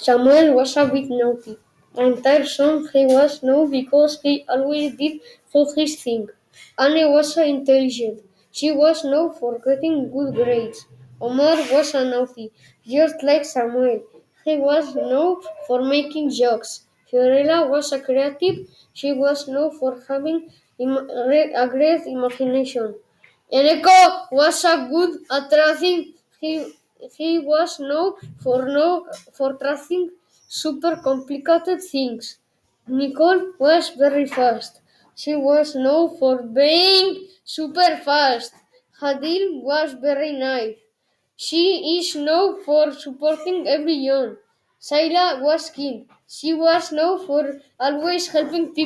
Samuel was a bit naughty and tiresome. He was known because he always did foolish things. Anne was intelligent. She was known for getting good grades. Omar was a naughty, just like Samuel. He was known for making jokes. Fiorella was a creative. She was known for having a great imagination. Eneko was a good at tracing. He was known for tracing super complicated things. Nicole was very fast. She was known for being super fast. Hadil was very nice. She is known for supporting everyone. Sayla was kind. She was known for always helping people.